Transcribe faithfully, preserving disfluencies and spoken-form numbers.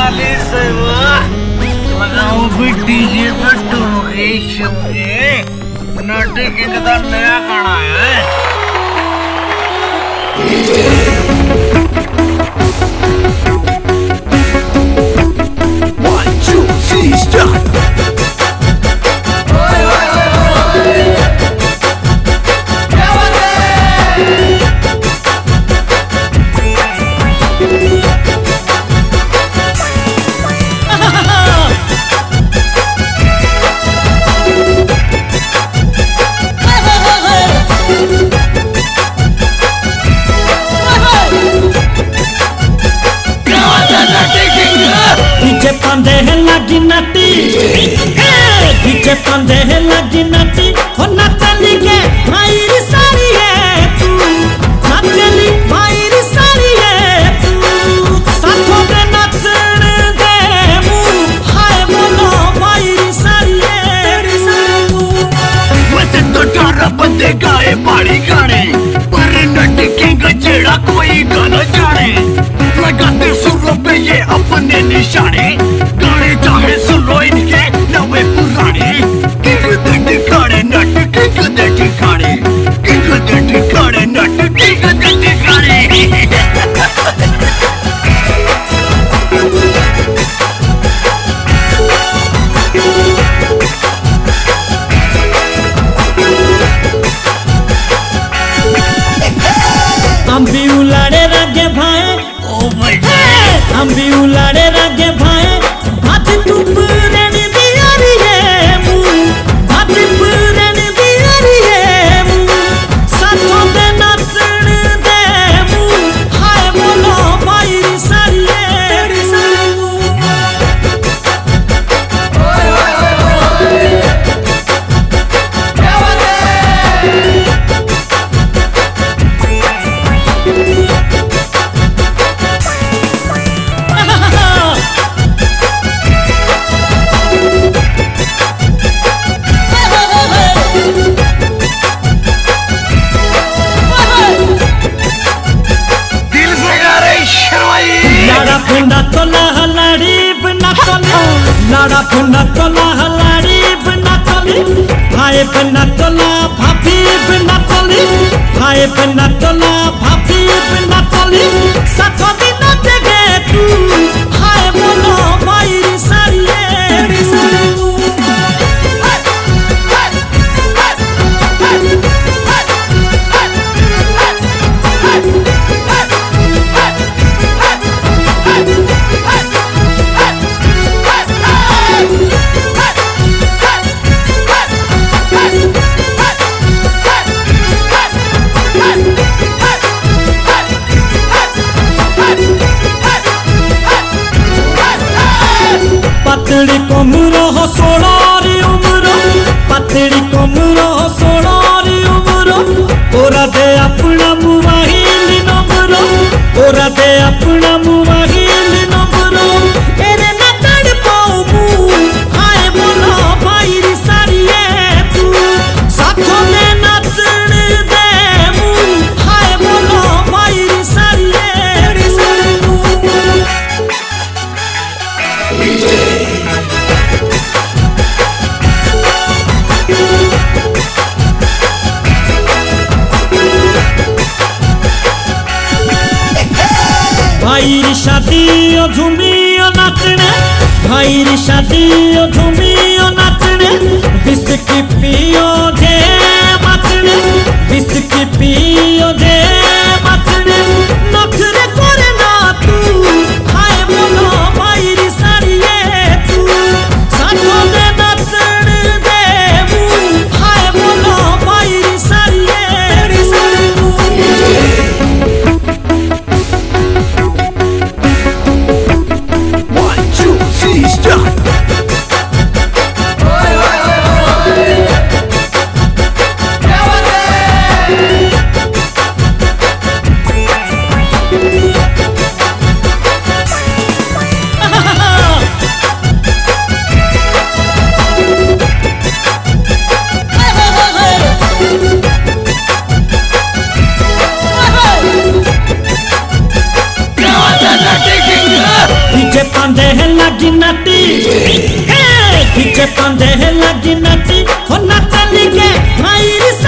साली से लगाओ भी डीजे पे टूके शमके नाटे किंग का नया गाना है। One, two, three, stop. DJ Pande है लगी नटी, डीजे पांदे है लगी नटी, हो नचली के भाई री सारी है तू, नचली भाई री सारी है तू, साथों दे नचन दे मुँह, हाय बोलो भाई री सारी है री सारी तू। वैसे तो डारा बंदे गाए बाड़ी गाने, पर नट किंग जेड़ा कोई गाना जाने, लगाते सुरों पे ये अपने निशाने, गाने चाहे सुनो इनके नवे पुराने, किंग दे ठिकाने नट किंग दे ठिकाने, किंग दे ठिकाने नट किंग दे ठिकाने। हम भी उलाड़े रगे भाई, ओ भाई हम भी उलाड़े रगे भाई, हाथ तू पुरानी दियारी है मुँह, हाथ पुरानी दियारी है मुँह, साथों दे नचन दे मुँह, हाय बोलो भाई री सारी है री सारी तू। दिल से गा रही शर्माई। लाड़ा फुंडा तोला हलाड़ी बना तोली, लाड़ा फुंडा तोला हलाड़ी बना तोली, भाई बना तोला भाभी बना तोली, भाई बना तोला भाभी बना तोली, साथों दिन जगे तू, हाय बोलो भाई री सारी है री सारी तू। पतड़ी कोमरो हो सोनारी उम्र, पतड़ी कोमरो हो सोनारी उम्र, ओरा दे अपना मुवाहिल नंबर, ओरा दे अपना मुवाहिल नंबर, एरे ना तड़ पाऊं मुँह, हाय बोलो भाई री सारी है तू, साथों दे नचन दे मुँह, हाय बोलो भाई री सारी है री सारी तू। भाई री शादी ओ झूमियो नाचने, भाई री शादी ओ झूमियो नाचने, विस्की पियो जे मचने, विस्की पियो जे मचने, नखरे करे ना तू, हाय बोलो भाई री सारी है तू, साथों दे नचन दे मुँह, हाय बोलो भाई री सारी है री सारी तू। One, two, three, stop. लगी नटी डीजे पंदे लगी नटी हो नचली के भाई